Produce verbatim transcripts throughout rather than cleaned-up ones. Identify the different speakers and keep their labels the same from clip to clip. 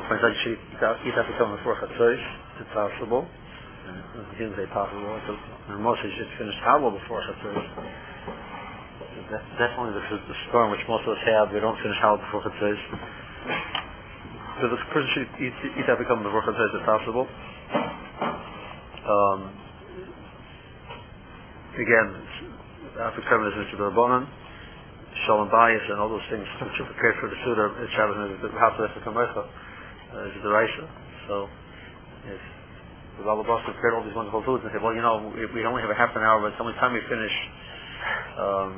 Speaker 1: point out you eat after coming before Chatzos. It's possible. It didn't say possible. And most you should finish Hallel before Chatzos. That's definitely the, the storm which most of us have. We don't finish Hallel before Chatzos. So the person should eat, eat after coming before Chatzos if possible. Um, again, after coming is Mister Rabbanan, Shalom Bayis, and all those things which are prepared for the Suda. It's Shabbos and the House of Kamecha is the Raisa. So if the Baba Boss prepared all these wonderful foods and said, well, you know, we, we only have a half an hour, but it's the only time we finish um,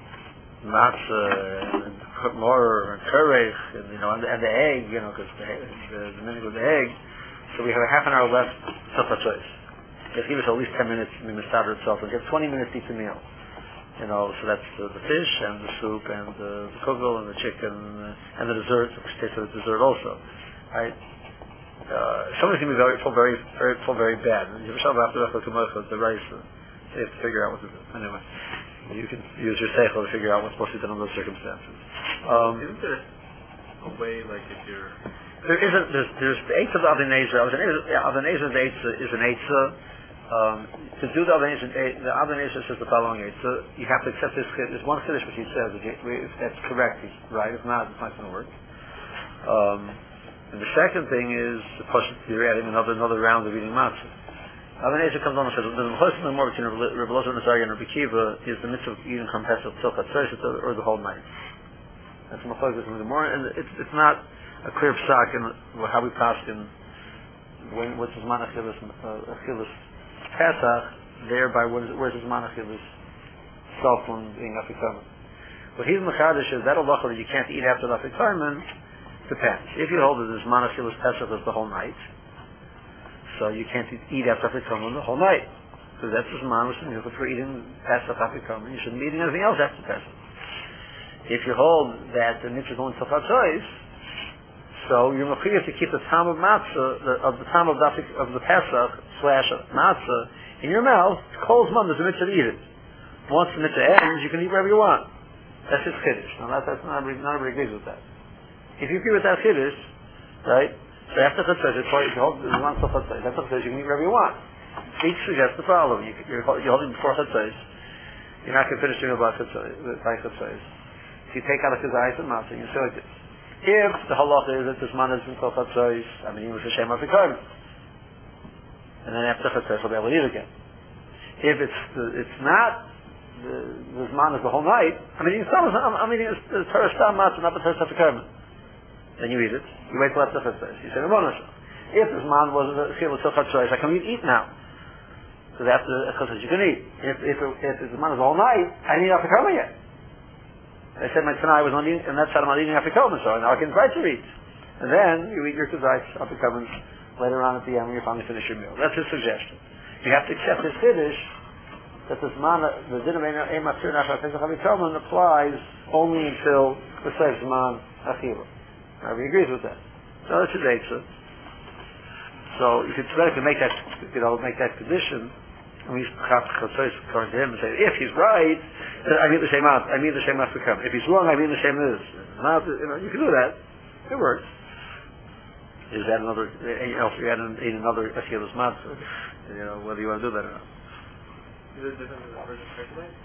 Speaker 1: matzah and more and kurech and you know and the, and the egg, you know, because the, the the minute with the egg. So we have a half an hour left till Chatzos. Just give us at least ten minutes in the starter itself, and get twenty minutes to eat the meal. You know, so that's the, the fish and the soup and the, the kugel and the chicken and the dessert. Which tastes of the dessert also, right? Uh, somebody's gonna be very, feel very, very, feel very bad. You after the rice, so you have to figure out what to do. Anyway, you can use your seichel to figure out what's supposed to be done in those circumstances. Um,
Speaker 2: Isn't there a way, like if you're
Speaker 1: there isn't. There's, there's the eitzah of the Avineza. Avineza is an eitzah. Um, to do the Avineza, the Avineza says the following eitzah. You have to accept this. There's one chiddush which he says. If, you, if that's correct, he's right. If not, it's not going to work. Um, And the second thing is, you're adding another another round of eating matzah. Avineza comes on and says, the most the more between Rebbe Lozer and Azariah and Rebbe Kiva is the mitzvah of eating from Pesach till Chatzos or the whole night. That's the focus in the more, and it's it's not a clear psak in how we pass in when what's his manachilas achilas Pesach. Thereby, where's his manachilas self when being afikomen? What he's mechadish is that halacha that you can't eat after the afikomen. Depends. If you hold that this manachilas Pesach is the whole night, so you can't eat after afikomen the whole night. So that's his manus and you're for eating Pesach afikomen. You shouldn't be eating anything else after Pesach. If you hold that the mitzvah is going to Chatzos, so you're mechuyev to keep the time of matzah, the, of the time of the, of the Pesach slash matzah in your mouth. Kol zman there's a mitzvah to eat it. Once the mitzvah ends, you can eat whatever you want. That's his chiddush. Now that, that's not everybody, not everybody agrees with that. If you agree with that chiddush, right? So after Chatzos, if you hold the zman till Chatzos, after Chatzos you can eat whatever you want. Each suggests the following: you, you're, you're holding before Chatzos, you're not going to finish doing it by Chatzos. If you take out a kazayis and matzah, you say like this. If the halacha is that this man is in Kol Chatzos, I mean, he was a shem afikomen, and then after Chatzos he'll be able to eat again. If it's the, it's not the, this man is the whole night, I mean, it's not, I mean, it's the Torah stam matzah, not the Torah afikomen. Then you eat it. You wait till after Chatzos. You say, if this man was a chil till Chatzos, I can eat now. Because after Chatzos you can eat. If if if, if the man is all night, I need afikomen yet. I said my tonight was not eating, and that's how I'm not eating afikomen, so now I can try to eat. And then you eat your kazayis afikomen later on at the end when you finally finish your meal. That's his suggestion. You have to accept his chiddush that this man, the din of ematzir nafar pesach afikomen applies only until the says man achila. Now he agrees with that. So that's his eitzah. So you could theoretically make that, you know, make that condition. And we have Chatzos according to him and say, if he's right, I mean the same out. I mean the same afikomen. If he's wrong, I mean the same this. Not, you know, you can do that. It works. Is that another? You know, if you add an, another achilas matzah, you know, whether you want to do that or not.
Speaker 2: Is it different than the first and second night?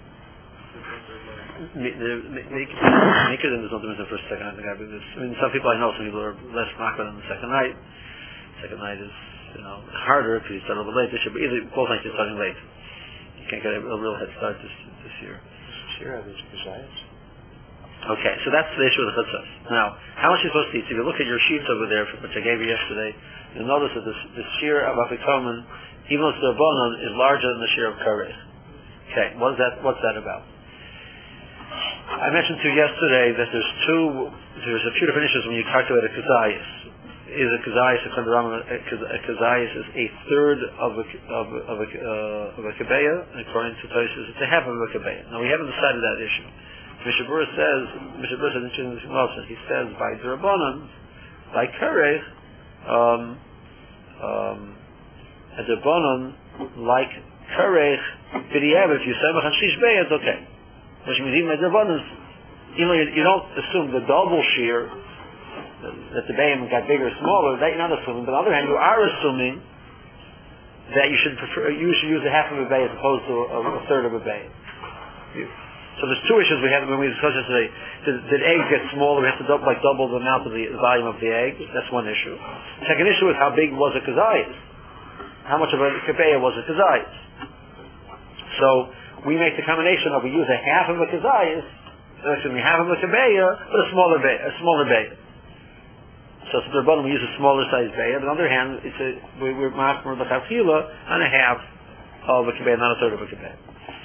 Speaker 1: Make it in there's no difference in the first and second night. I mean, some people I know, some people are less makar than the second night. Second night is, you know, harder if you start a little bit late this year, but either both nights you're starting late. You can't get a, a real head start this this year.
Speaker 3: Sure, there's kazayis.
Speaker 1: Okay, so that's the issue of the chutzos. Now, how much are you supposed to eat? If you look at your sheets over there, which I gave you yesterday, you'll notice that this, the shear of afikomen, even though it's the bonon, is larger than the shear of karech. Okay, what is that? What's that about? I mentioned to you yesterday that there's two, there's a few different issues when you calculate a kazayis. Is a kazayis a kazayis is a third of a of a of a, uh, of a kabeya, and according to Tosfos, it's a half of a kabeya. Now we haven't decided that issue. Mishnah Berurah says, Mishnah Berurah says interesting also. He says by Durabanan, by karech, um, um, a Durabanan like karech, b'diavad, if you say machan shish beya, it's okay. Which means even by Durabanan, even though you, you don't assume the double shear that the bayim got bigger or smaller, that you're not assuming. But on the other hand, you are assuming that you should prefer, you should use a half of a bay as opposed to a, a third of a bay. So there's two issues we had when we discussed yesterday. Did, did eggs get smaller? We have to double, like double the amount of the volume of the egg. That's one issue. Second issue is how big was a kazayis? How much of a kebeya was a kazayis? So we make the combination of we use a half of a kazayis, excuse me, half of a kebeya, but a smaller bay, a smaller bay. So to the bottom we use a smaller size bay. On the other hand, it's a we, we're machmer l'chafila on a half of a kebeya, not a third of a kebeya.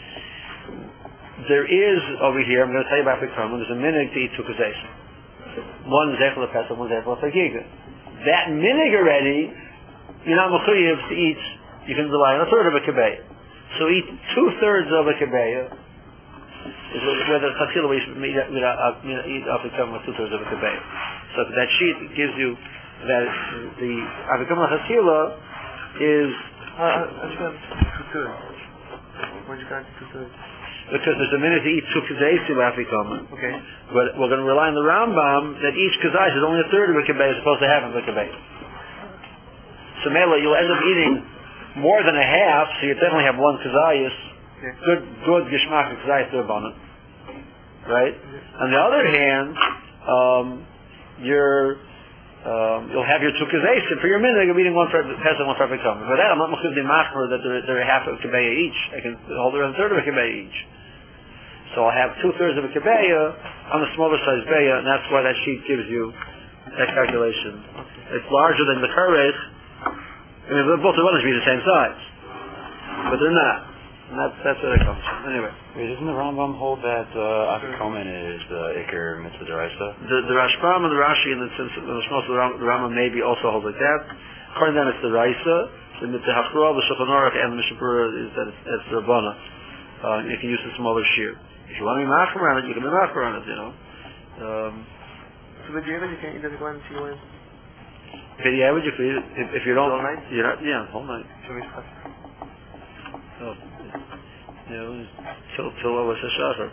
Speaker 1: There is over here, I'm going to tell you about the Krama, there's a minig to eat two kazayis. One is echel pesach, one is echel chagiga. That minig already, you're not mechuyev to eat, you can rely on a third of a kebeya. So eat two thirds of a kebeya, is whether it's chachila we should eat afikam with two thirds of a kebeya. So that sheet gives you that the afikam chachila is.
Speaker 2: Uh, I just got two thirds. Where'd you got two thirds?
Speaker 1: Because there's a minute to eat two kazayis afikam.
Speaker 2: Okay.
Speaker 1: But we're going to rely on the Rambam that each kazayis is only a third of a kebeya as opposed to half of a kebeya. So Mela, you'll end up eating more than a half, so you definitely have one kazayis.
Speaker 2: Yeah.
Speaker 1: Good, good geshmak kazayis derbanan, right? Yeah. On the other hand, um, you're um, you'll have your two kazayis for your minute. You're eating one for pesach, one for afikam. But that I'm not mechuyev the machmer that they're, they're half of a kebeya each. I can hold around a third of a kebeya each. So I'll have two thirds of a kebeya on the smaller size beya, and that's why that sheet gives you that calculation. It's larger than the karech. I mean, both of them should be the same size, but they're not, and that's that's where that comes from. Anyway,
Speaker 3: wait, doesn't the Rambam hold that uh, Afikomen is the Iker Mitzvah Deraisa?
Speaker 1: The the Rashbam and the Rashi in the sense of the Shmos of the Rambam maybe also hold like that. According to them, it's the Raisa. The Mitzvah Hachroa, the Shulchan Aruch, and the Mishabura is that it's, it's the Rabbana. Uh, you can use the smaller shear. If you want to be machmer on it, you can be machmer on it. You know. Um,
Speaker 2: so the David, you can't eat the Glen T one.
Speaker 1: If you average, if you if, if you don't,
Speaker 2: whole night,
Speaker 1: you're not, yeah, whole night.
Speaker 2: So we cut.
Speaker 1: So, you know, till till over Shachar.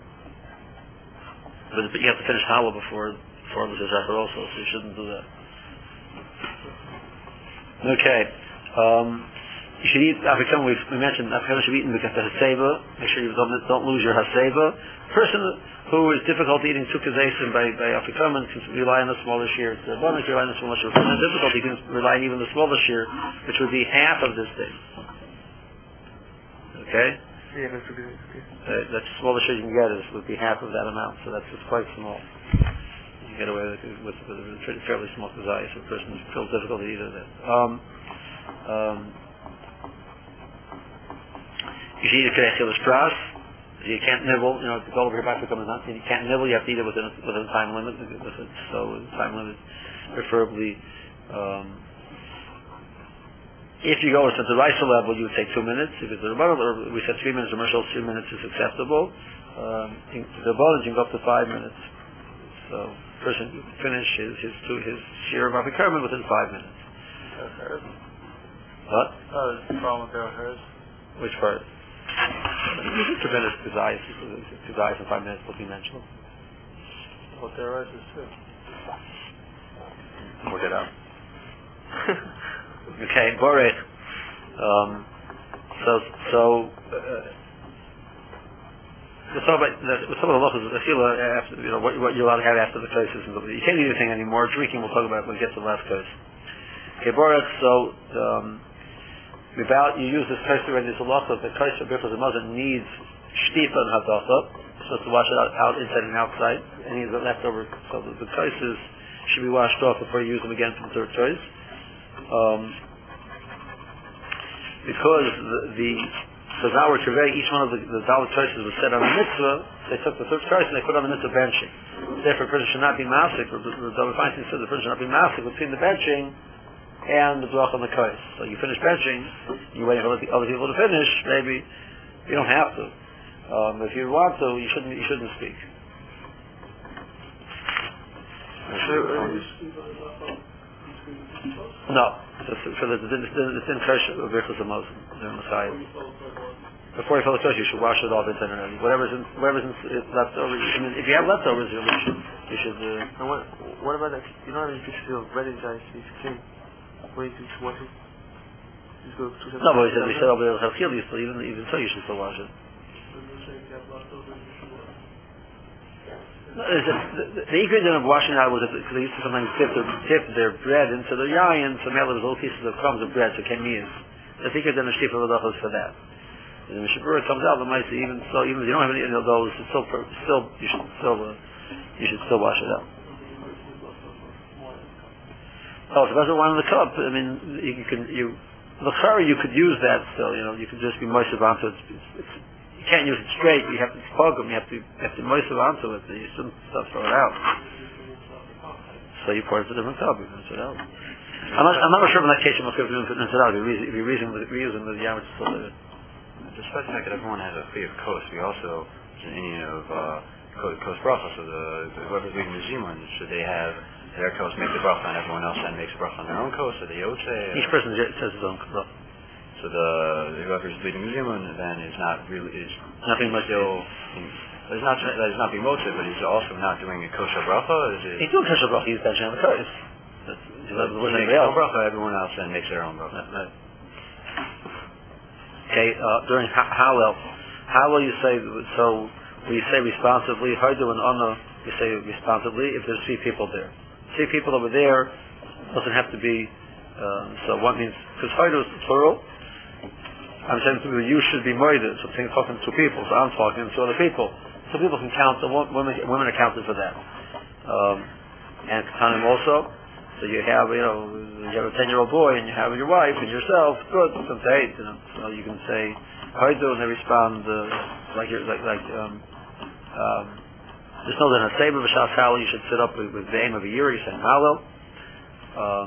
Speaker 1: But but you have to finish Hala before before the Shachar also, so you shouldn't do that. Okay. Um, you should eat Afikam. We we mentioned Afikam should be eaten because of Haseba. Make sure you don't don't lose your Haseba. Person who is difficult eating two kazaysim by by Afikam and can rely on the smaller shear. The bonus rely on the smaller shear. If it's difficult, you can rely on even the smaller shear, which would be half of this thing. Okay.
Speaker 2: Yeah, that's a good idea.
Speaker 1: Uh, that's the smallest shear you can get is would be half of that amount. So that's just quite small. You can get away with with, with a fairly small kazayis. A person feels difficult to eat it. Um, um, you should eat a kerechilas pras. You can't nibble, you know, the goal of your back becomes not, you can't nibble, you have to eat it within a, within a time limit, so time limit, preferably, um, if you go to the Raisa level, you would take two minutes, if it's the rebuttal, or we said three minutes, commercial, three minutes is acceptable, um, in the bonus you can go up to five minutes, so, person can finish his, his, two, his share of Afikam within five minutes. What?
Speaker 2: Oh, there's a problem with their hers.
Speaker 1: Which part? You can tremendous kazayis, kazayis in five minutes will be mentioned.
Speaker 2: What their hers is too.
Speaker 1: Work it out. Okay, Borech. Um, so, so, uh, let's talk about, let's talk about the halachas. I feel after, you know, what, what you're allowed to have after the crisis. You can't eat anything anymore. Drinking, we'll talk about when we get to the last case. Okay, Borech, so, um, about you use this kaiser and this halacha, the kaiser before the mother needs shtipa and hadacha, so to wash it out, out inside and outside, and he's left over, so the, the kaisers should be washed off before you use them again for the third choice. Um, because the, the so now we're conveying each one of the, the dollar choices was set on a mitzvah, they took the third choice and they put on the mitzvah benching. Therefore, a person should not be masik, or the, the David Feinstein said the person should not be masik between the benching and the brach on the kais. So you finish benching, you're waiting for other people to finish, maybe. You don't have to. Um, if you want to, you shouldn't you shouldn't speak. No. So the din kaish of Birchus HaMazon, the Messiah. Before you fill the kaish, you should wash it off inside and out. Whatever's in, whatever's in, left over. I mean, if you have leftovers, you'll You should. Uh,
Speaker 2: and what, what about that? You know how you just feel red inside, it's clean. What do you do to wash it? Just go two
Speaker 1: no, but we said we said over there Chachil, you still even even so you should still wash it. No, the, the, the ingredient of washing out was because they used to sometimes dip their, dip their bread into their yayin, so now there was little pieces of crumbs of bread, so it came in. The ingredient of Shtifa V'dachos for that. And the Mishabura comes out, the mice, even so, even if you don't have any of those, it's still, still, you should still, uh, you should still wash it out. Oh, if it doesn't want in the cup, I mean, you can, you, the chari, you could use that still, you know, you could just be moistened onto it. It's, it's, you can't use it straight, you have to plug them, you have to, you have to moisten onto it, you shouldn't stuff throw it out. So you pour it into a different cup, you rinse it out. I'm not, I'm not sure in that case you must have to rinse it out, if you're reusing the, reusing the yam, which is still there.
Speaker 3: Despite the fact that everyone has a fee of kos, we also, it's an Indian of uh, kos bracha, so the, the whoever's leading the zimun, should they have their kos make the bracha and everyone else then makes the bracha on their own kos, or the yotze?
Speaker 1: Each person says his own bracha.
Speaker 3: So the whoever's leading the zimun then is not really is
Speaker 1: nothing much
Speaker 3: still. It's not that he's not being motive, but he's also not doing a kosher bracha. Is it?
Speaker 1: He's doing kosher bracha. He's benching on the kos. He
Speaker 3: makes his own bracha. Everyone else then makes their own bracha.
Speaker 1: Right. Okay. Uh, during ha- Hallel, how will you say? So we say responsibly. Hardu and Anna. We say responsibly if there's three people there. Three people over there doesn't have to be. Um, so what means? Because Hardu is plural. I'm saying to you, you should be moided. So I'm talking to two people. So I'm talking to other people. So people can count. The women, women are counted for that. Um, and Katanim also. So you have, you know, you have a ten-year-old boy, and you have your wife and yourself. Good. Some say eight. You know. So you can say Haidu, and they respond uh, like you're like like. Um, um, just know that in a Seba B'Shas Hallel, you should sit up with, with the aim of a year. You say Hallel. Um,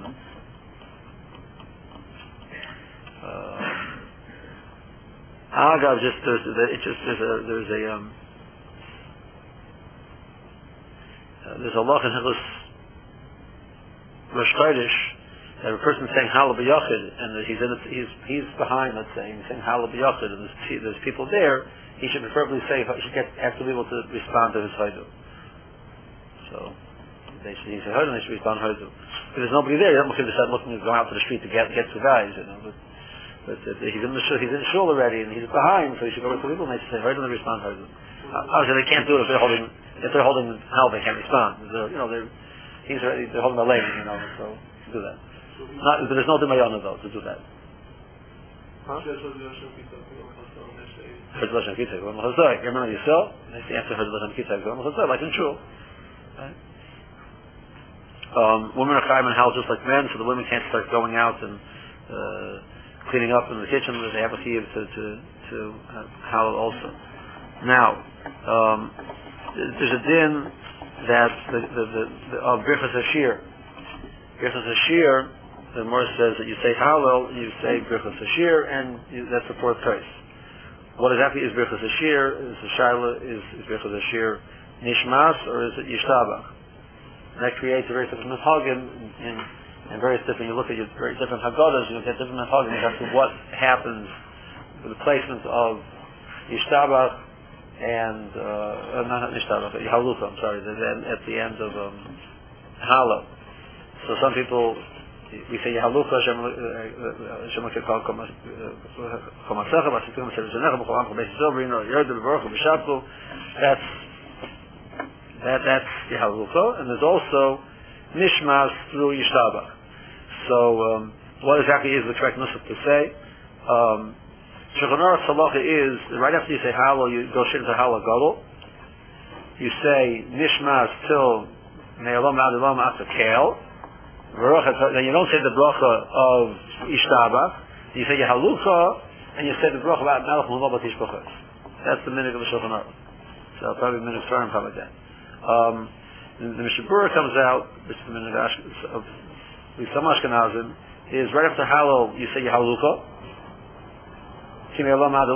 Speaker 1: uh, Agav, just there's it just there's a there's a um uh, there's a loch in Hilchos Rosh Chodesh that a person saying Hallel B'Yachid and he's in it, he's he's behind, let's say, he's saying Hallel B'Yachid and there's, there's people there. He should preferably say he should get have to be able to respond to his Haidu. So they should he said Haidu and they should respond Haidu. If there's nobody there, then we could decide looking to go out to the street to get get two guys, you know. But, But uh, he's in the shul, he's in the shul already, and he's behind, so he should go with the people and they should say, "Right," and they respond. Uh, obviously, they can't do it if they're holding if they're holding hell, they can't respond. They're, you know, they're he's already, they're holding the leg, you know, so do that. Not, but there's no demayana though to do that. Huh? Remember yourself? That's the answer. Like in shul. Right? Um, women are chayim in house just like men, so the women can't start going out and. Uh, cleaning up in the kitchen, they have a chiyuv to to to uh, Hallel also. Now, um, there's a din that the the the, the of Birchas Hashir. Birchas Hashir, the Gemara says that you say Hallel, you say Birchas Hashir, and you, that's the fourth case. What exactly is Birchas Hashir? Is the Shaila is, is Birchas Hashir Nishmas or is it Yishtabach? That creates a very different minhagim in and various different, you look at your very different Haggadahs, you get different Haggadahs as to what happens with the placement of Yishtabach and, uh, not Yishtabach, Halucha, I'm sorry, at the end of um, Hallel. So some people, we say Halucha, Shemake Kal Komasecha, Vasikum Sevizenecha, B'cholam Chobesi Zobrino, Yerdu B'Baruch B'Shabtu, that's, that, that's the Halucha, and there's also Nishmas through Yishtabach. So, um, what exactly is the correct nusach to say? Um, Shulchan Aruch halacha is, right after you say Hallel, you go straight into Hallel Gadol. You say Nishmas till Me'olam Ad Olam Atzakel. Then you don't say the bracha of Yishtabach. You say Yehalucha, and you say the bracha about Melech Mulva Batish B'chos. That's the minhag of the Shulchan Aruch. So probably minhag Sfarim, probably like that. Um, the, the Mishabura comes out, this is the minhag of with some Ashkenazim, is right after Hallel, you say Yehalucha. You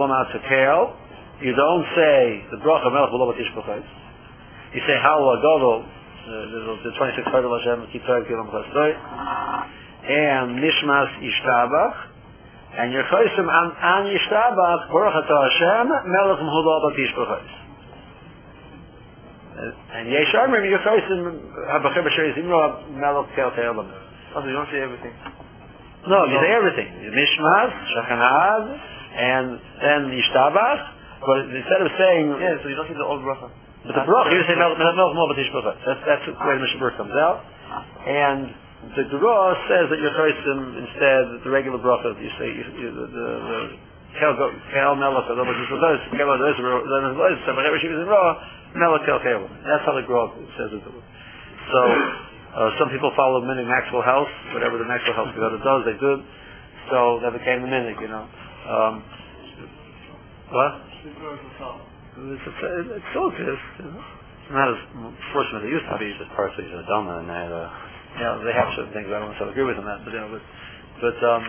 Speaker 1: don't say the bracha Melech V'lo Batish B'chos. You say Hallel Agadol, the twenty-sixth Chayil Hashem, Kitzav Kilam Chasdoi, and Nishmas Yishtabach, and your Chosim an, an Yishtabach, Baruch Atah Hashem, Melech V'lo Batish B'chos. And Yeshar, maybe you're choisin habachir b'shir zimro melech kel ke'elam.
Speaker 2: Oh, so you don't say everything.
Speaker 1: No, you say everything. Mishmas, Shachanaz, and then Yishtabach. But instead of saying,
Speaker 2: yeah, so you don't say the old bracha.
Speaker 1: But the bracha, you say melech melech mo b'tishbacha. That's that's the way the Mishnah comes out. And the Dura says that you're choisin instead the regular bracha. You say you, you, the the, the kel kel melech kel b'tishbacha. Kel b'tishbacha. Then it's like so whenever she was in raw melech kel ke'elam. That's how the Dura says it. So. Uh, some people follow Minig Maxwell House, whatever the Maxwell House together does, they do. So that became the Minig, you know. Um, what? It's, it's, it still exists. You know? It's not as fortunate as it used to be.
Speaker 3: It's just partially the Dhamma and that. Uh...
Speaker 1: Yeah, they have certain things. I don't necessarily agree with them that, but you know, but, but um,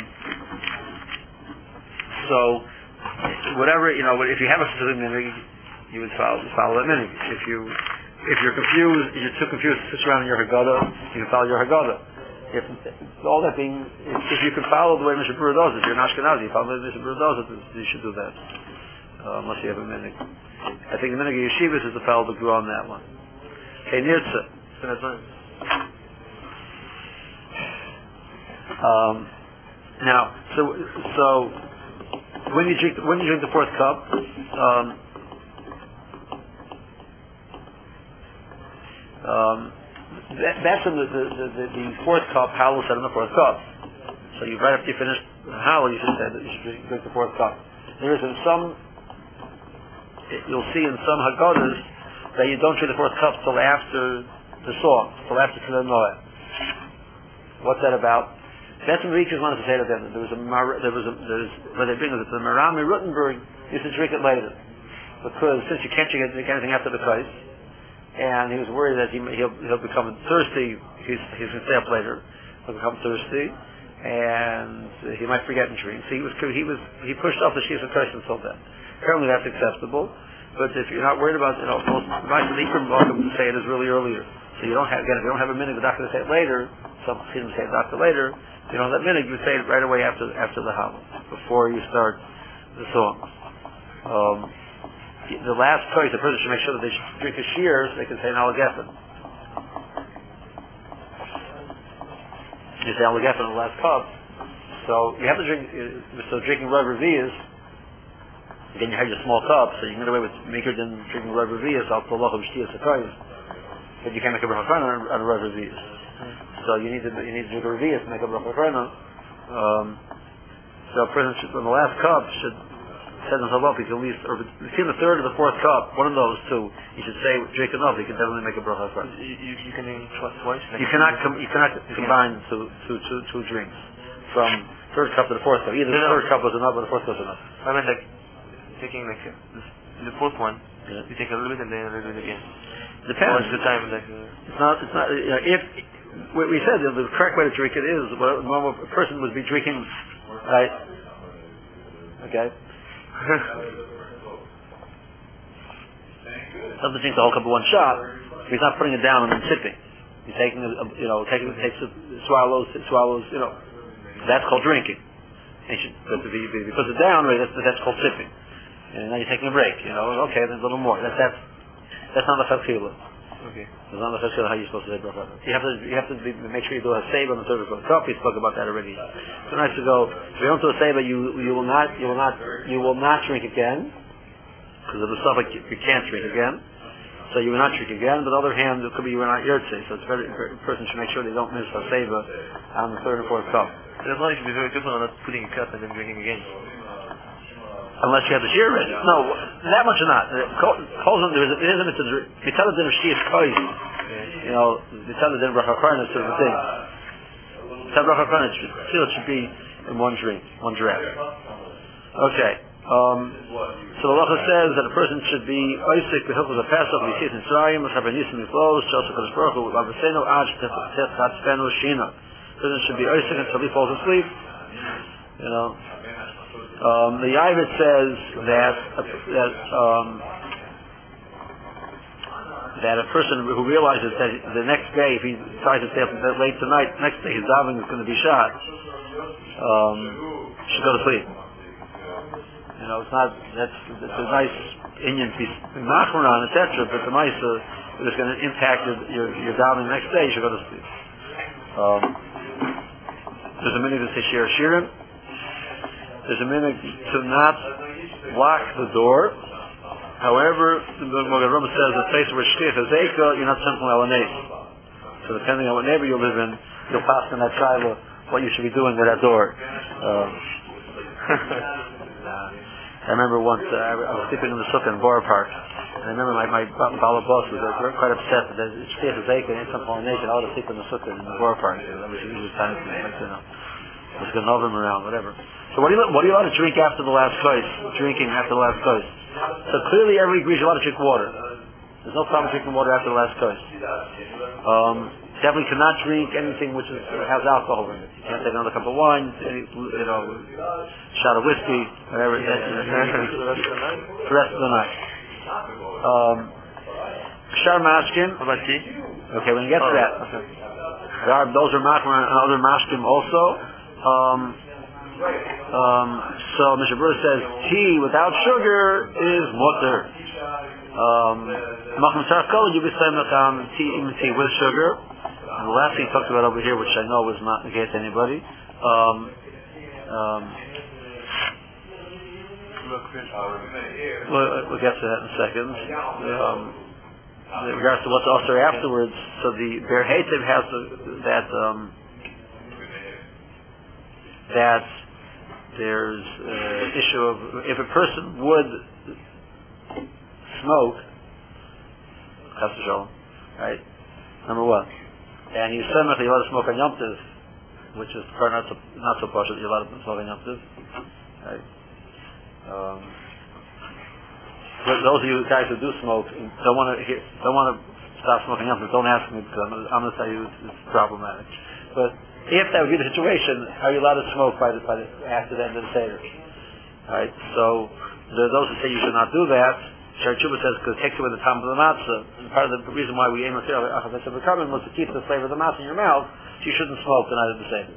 Speaker 1: so whatever you know, if you have a specific Minig, you would follow follow that Minig. If you If you're confused, if you're too confused to sit around in your Haggadah, you can follow your Haggadah. If all that being, if, if you can follow the way Mishnah Berurah does it, if you're an Ashkenazi, you follow the way Mishnah Berurah does it, you should do that. Uh, unless you have a minig. I think the minig of yeshivas is to follow the Gru on that one. Okay, Nirtza. Um, now, so so when you drink when you drink the fourth cup. Um, Um, that, that's in the, the, the, the fourth cup. Hallel said in the fourth cup. So you right after you finish Hallel, you should say that you should drink, drink the fourth cup. There is in some, you'll see in some Haggadahs that you don't drink the fourth cup till after the song, till after Tefillah Noah. What's that about? That's what the Rikas wanted to say to them. There was a there was a there's where they bring it. The Marami Rutenberg used to drink it later because since you can't drink anything after the Kais. And he was worried that he, he'll, he'll become thirsty. He's, he's going to stay up later. He'll become thirsty, and he might forget and drink. So he was he was he pushed off the Shis of Christ until then. Apparently that's acceptable. But if you're not worried about, you know, most most of the Ikram welcome to say it is really earlier. So you don't have again if you don't have a minute, the doctor to say it later. Some Chassidim say it doctor later. If you don't have that minute, you say it right away after after the Hallel, before you start the song. Um, The last choice, the person should make sure that they should drink a shear so they can say an Alagefen. You say Alagefen in the last cup. So you have to drink, so drinking Rav Revi'as, again you have your small cup, so you can get away with maker than drinking Rav Revi'as, Al Tolach of Shtiyas HaKoyes. But you can't make a Bracha Achrona on a Rav Revi'as. So you need to you need to drink a Revi'as to make a Bracha Achrona. Um, so a person should, on the last cup, should said himself up, he can at least, or between the third and the fourth cup, one of those two, you should say, drink enough, you can definitely make a bracha for it.
Speaker 2: You, you, you can try twice?
Speaker 1: You cannot, com- you cannot you combine two, two, two, two drinks. From third cup to the fourth cup. Either no, the third no. cup was enough or the fourth cup was enough.
Speaker 2: I meant like, taking like, uh, this, the fourth one,
Speaker 1: yeah.
Speaker 2: You take a little bit and then a little bit again.
Speaker 1: Depends.
Speaker 2: What's the time? Like, uh,
Speaker 1: it's not, it's not, you know, if, what we said, the correct way to drink it is, what a normal person would be drinking, right? Okay? Doesn't drink the whole cup of one shot. He's not putting it down and then sipping. He's taking, a, you know, taking, takes a, swallows, swallows, you know. That's called drinking. And he should, but if he, if he puts it down, right, that's, that's called sipping. And now you're taking a break, you know. Okay, then a little more. That's that's that's not a chakila.
Speaker 2: Okay.
Speaker 1: It's not a chakila how you're supposed to say bracha. You have to you have to be, make sure you do a seiba on the third or cup. We spoke about that already. Two nights ago. If you don't do a seiba, you you will not you will not you will not drink again. Because of the stuff like you can't drink again, so you will not drink again. But on the other hand, it could be you were not yurtzei, so it's very a person should make sure they don't miss a seva on the third and fourth cup.
Speaker 2: And as long as you should be very careful on not putting a cup and then drinking again.
Speaker 1: Unless you have the shear ready. No, that much or not. Calls them there is a mitzvah din of shiyas kois. You know, mitzvah din of bracha achrona sort of thing. Mitzvah bracha achrona still it should be in one drink, one draft. Okay. Um, so the halacha says that a person should be oisik b'hilchos ha'pesach v'yisiyas Mitzrayim v'chavanisim miflos sh'osu kadosh baruch hu v'avasenu ad shetechatzpenu shina. A person should be oisik until he falls asleep. You know, um, the Yavit says that that um, that a person who realizes that the next day, if he decides to stay up late tonight, next day his davening is going to be shot, um, should go to sleep. You know, it's not, that's, it's a nice Indian piece, Machmaran, et cetera, but the nice, uh, if it's going to impact your your, your davening the next day, you should go to sleep. Um, there's a minute to say shir shirim. There's a minute to not lock the door. However, the Magen says the place where shkich is eka, you're not simple alaneis. So depending on what neighbor you live in, you'll pass in that shiloh what you should be doing with that door. Um, I remember once uh, I was sleeping in the sukkah in Borough Park, and I remember my my Bala boss was uh, quite upset that it's shkich is eka and it's some pollination. I ought to sleep in the sukkah in the Borough Park. That was usually time for me, like, you know, was going to know them around, whatever. So what do you what do you allowed to drink after the last course? Drinking after the last course. So clearly everybody agrees you're allowed to drink water. There's no problem drinking water after the last course. Um, definitely cannot drink anything which is, has alcohol in it. You can't take another cup of wine, any, you know, shot of whiskey, whatever. That, you know, for the rest of the night. Um, Shar mashkim.
Speaker 2: What about tea?
Speaker 1: Okay, when you get to that, okay. There are, those are mashkim and other mashkim also. Um, Um, so Mishnah Berurah says tea without sugar is mutter. Machem tzarich kol you be saying tea even tea with sugar. And the last thing he talked about over here, which I know was not against anybody. Um, um, we'll, we'll get to that in a second. Um, in regards to what's also afterwards, so the Ber Heitev has the, that um, that. There's an uh, issue of if a person would smoke, right? Number one, and you said that you let to smoke on Yom Tov, which is not so not so partial that you let to smoke on Yom Tov, right? Um, for those of you guys who do smoke don't want to hear, don't want to stop smoking Yom Tov, don't ask me because I'm, I'm going to tell you it's, it's problematic, but. If that would be the situation, are you allowed to smoke by the, by the, after the end of the Seder? Right? So, there are those who say you should not do that. Shar Tshuva says because it takes away the time of the matzah. And part of the reason why we aim at Achaz was to keep the flavor of the matzah in your mouth, so you shouldn't smoke the night of the Seder.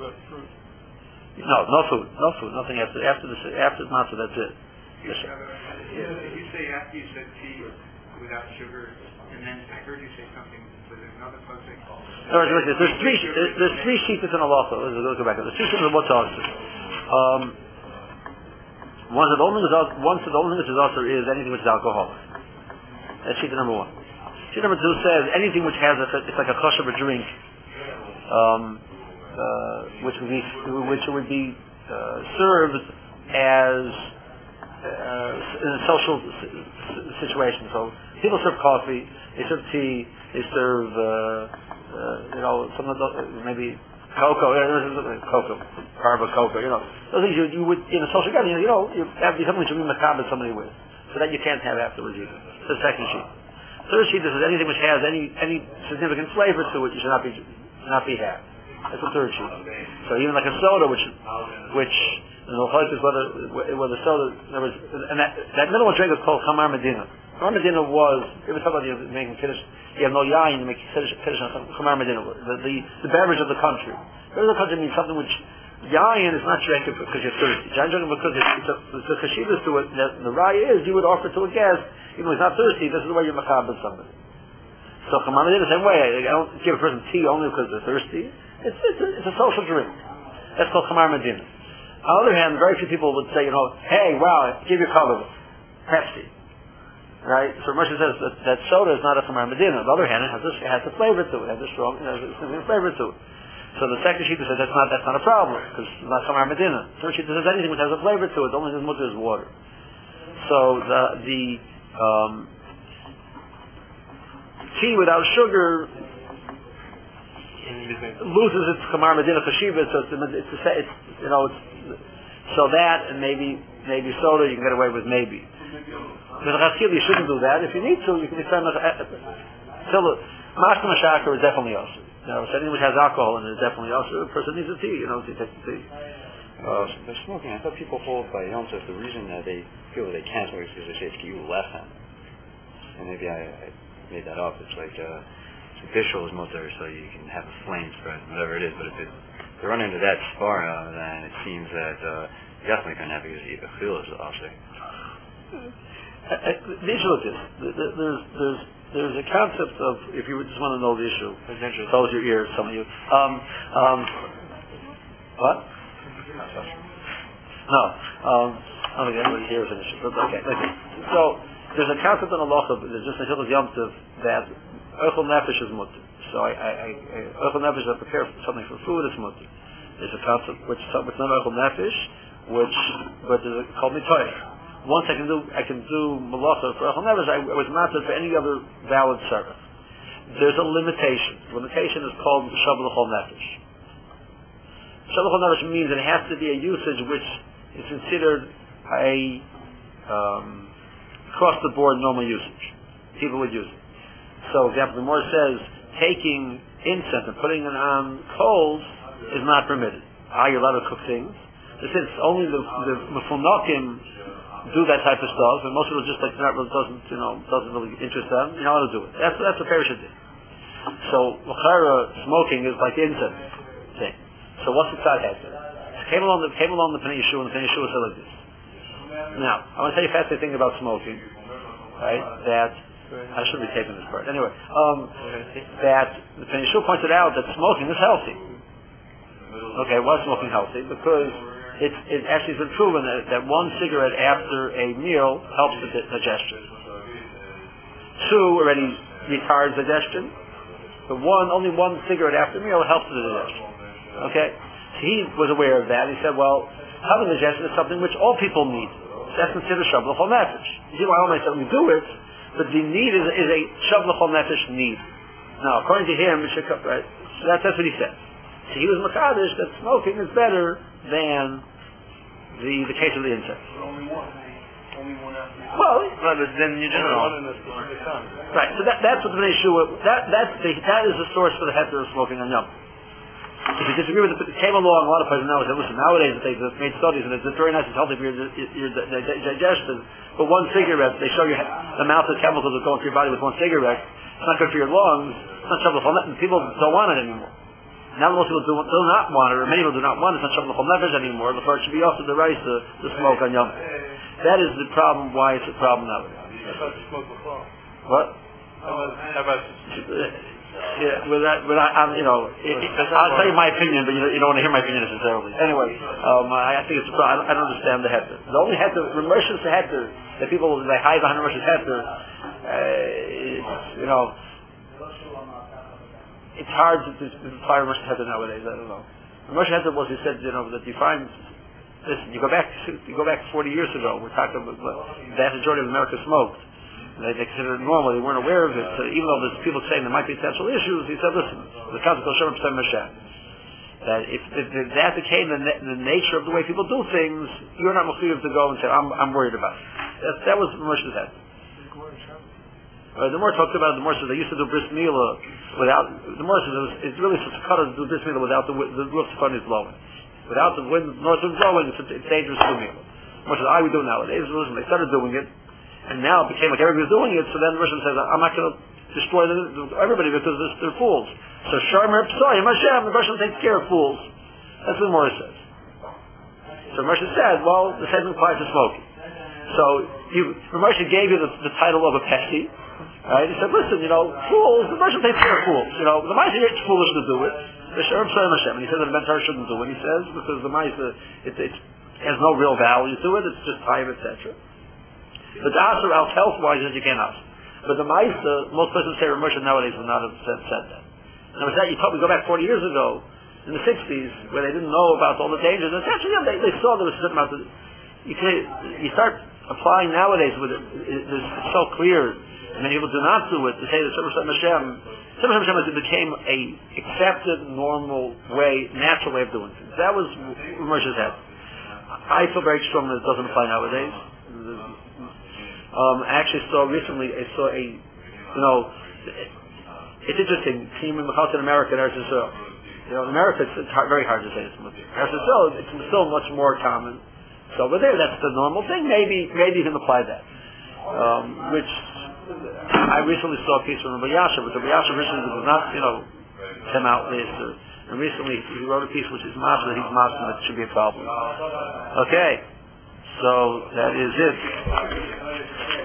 Speaker 1: No, no food. No food. Nothing after, after the after the matzah, that's it.
Speaker 4: You, yes, did you say after you said tea without sugar, and then I heard you say something, was there another subject?
Speaker 1: No, there's three. There's three sheets in halacha. Let's go back. There's three sheets in what's also. Um, one of the only one of the only thing which is also is anything which is alcoholic. That's sheet number one. Sheet number two says anything which has a, it's like a kosher drink, um, uh, which would be which would be uh, served as uh, in a social situation. So people serve coffee, they serve tea, they serve. Uh, Uh, you know, some of the, maybe cocoa, uh, cocoa, carbo cocoa, you know. Those things you, you would, in a social gathering, you know, you have something to be macabre somebody with. So that you can't have afterwards either. The second sheet. Third sheet, this is anything which has any any significant flavor to it, you should not be not be had. That's the third sheet. So even like a soda, which, which, you know, is whether, whether soda, in other words, and that, that middle one drink is called Chamar Medina. Chamar Medina was, if it's about you making kiddush, you have no yain, you make kiddush, kiddush on Chamar Medina, the, the, the beverage of the country. The beverage of the country means something which, yain is not drinking because you're thirsty. Yain drinking because it's a, it's a chashivas to it, the, the raya is, you would offer to a guest, even though he's not thirsty, this is the way you're macabre somebody. So Chamar Medina, the same way, I don't give a person tea only because they're thirsty. It's, it's, a, it's a social drink. That's called Chamar Medina. On the other hand, very few people would say, you know, hey, wow, give your color, Pepsi. Right? So Moshe says that, that soda is not a Chamar Medina. On the other hand, it has a, it has a flavor to it. It has a strong, it has a significant flavor to it. So the second sheet says that's not, that's not a problem, because it's not Chamar Medina. The third sheet says anything which has a flavor to it, the only thing mutter is water. So the, the, um, tea without sugar loses its Chamar Medina Chashiva, so it's, it's, it's, it's, you know, it's, so that, and maybe, maybe soda, you can get away with maybe. Because you shouldn't do that. If you need to, you can be saying, so Mashka Mashaka is definitely also. You know, anything which has alcohol in it is definitely also. A person needs a tea, you know, to take the tea.
Speaker 3: Uh, the smoking, I thought people hold by Yom Tov, the reason that they feel they can't smoke is because they say it's Ki'u Lechem. And maybe I, I made that up. It's like, uh, Bishul is mutter, so you can have a flame spread, whatever it is. But if it, if you run into that spara, then it seems that uh, you definitely can have it because Chil is also.
Speaker 1: the issue is this. There's, there's, there's a concept of, if you just want to know the issue, close your ears, some of you. Um, um, what? No. Um, I don't think anybody hears an issue. But okay. Listen. So, there's a concept in Allah, there's just a Hilchos Yom Tov, that Ochel Nefesh is mutter. So, I, I, I, Ochel Nefesh, I prepare something for food, it's mutter. There's a concept which is not Ochel Nefesh, which, but is called Mitoich. Once I can do, I can do malacha for Ochel Nefesh, I was not for any other valid service. There's a limitation. The limitation is called Shav L'Chol Nefesh. Shav L'Chol Nefesh means it has to be a usage which is considered a um, across-the-board normal usage. People would use it. So, for example, the Gemara says taking incense and putting it on coals is not permitted. Are you allowed to cook things? Since only the the Mefunakim do that type of stuff, and most people just like that really doesn't, you know, doesn't really interest them. You know how to do it. That's that's what Parish did. So l'chara smoking is like the incense thing. So what's the tzad heter? Came along the came along the Pnei Yeshua, and the Pnei Yeshua said like this. Now I want to tell you a fascinating thing about smoking, right? That I shouldn't be taping this part anyway. Um, that the Pnei Yeshua pointed out that smoking is healthy. Okay, why is smoking healthy? Because It, it actually has been proven that, that one cigarette after a meal helps the digestion. Two already retards digestion. But one, only one cigarette after a meal helps the digestion. Okay? So he was aware of that. He said, well, having digestion is something which all people need. So that's considered Shav L'Chol Nefesh. You see why I said we do it, but the need is, is a Shav L'Chol Nefesh need. Now, according to him, right, so that's, that's what he said. So he was Makadish that smoking is better than the the case of the incense.
Speaker 2: Only one. Only one after.
Speaker 1: Well,
Speaker 3: Right, but then you general.
Speaker 2: One in a specific time.
Speaker 1: right. So that that's what the Yeshua. That that's the, that is the source for the heter of smoking on Yom. If you disagree with it, it came along. A lot of places now say, listen, nowadays they have made studies and it's very nice. It's healthy for your, your, your digestion. But one cigarette, they show you the amount of chemicals that go into your body with one cigarette. It's not good for your lungs. It's not trouble. People don't want it anymore. Now most people do, do not want it, or many people do not want it. It's not Shav L'Chol Nefesh anymore. The first should be also the right to, to smoke on Yom. That is the problem. Why it's a problem nowadays.
Speaker 2: How about to smoke before?
Speaker 1: What?
Speaker 2: How about, how about
Speaker 1: Yeah, with that, with that, um, you know, it, it, I'll tell you my opinion, but you, you don't want to hear my opinion necessarily. Anyway, um, I, I think it's. I don't, I don't understand the heter. The only heter, Ramoshes heter, that people they hide behind Ramoshes heter, uh, you know. It's hard to, to, to find Moshe Heter nowadays. I don't know. Moshe Heter was, he said, you know, that you find. Listen, you go back, you go back forty years ago. We're talking about well, the vast majority of America smoked. They, they considered it normal. They weren't aware of it. So even though there's people saying there might be potential issues, he said, listen, the concept of Shem Percent Moshe. That if, if, if that became the, the nature of the way people do things, you're not motivated to go and say, I'm, I'm worried about it. That, that was Moshe Heter. Uh, the more talks about it, the more says they used to do bris milah without. The more says it's really such a cut to do bris milah without the the roof is blowing, without the wind, north wind blowing. It's, it's dangerous to do milah. More says I would do nowadays. Listen, they started doing it, and now it became like everybody's doing it. So then the Rishon says, I'm not going to destroy the, the, everybody because they're, they're fools. So Sharmer Psoyim Hashem, the Rishon takes care of fools. That's what Morris says. So Moshe said, well, the same applies to smoking. So you, Moshe gave you the, the title of a pesky. Right? He said, listen, you know, fools, the Moshe takes care of fools. You know, the Ma'aseh, it's foolish to do it. The Sharm Psoyim Hashem. And he said that the Mentor shouldn't do it. He says, because the Ma'aseh, it, it has no real value to it. It's just time, et cetera. But the Asur out health-wise is you can't ask. But the Ma'aseh, most persons say Moshe nowadays would not have said, said that. And it was that you probably go back forty years ago, in the sixties, where they didn't know about all the dangers. And essentially, yeah, they, they saw there was a certain amount of, you, can, you start applying nowadays with it, it, it's so clear, and many people do not do it, to say that Shem Hashem, Shem Hashem became a accepted, normal way, natural way of doing things. That was Moshe's head. I feel very strong that it doesn't apply nowadays. Um, I actually saw recently, I saw a, you know, it's interesting, team in in America and Eretz Yisrael. You know, in America, it's, it's hard, very hard to say it's Muslim. Eretz Yisrael, it's still much more common. So over there, that's the normal thing. Maybe, maybe you can apply that. Um, which I recently saw a piece from Rabbi Yasha, but Rabbi Yasha recently was not, you know, come out this. Or, and recently he wrote a piece which is Muslim, that he's Muslim, that should be a problem. Okay, so that is it.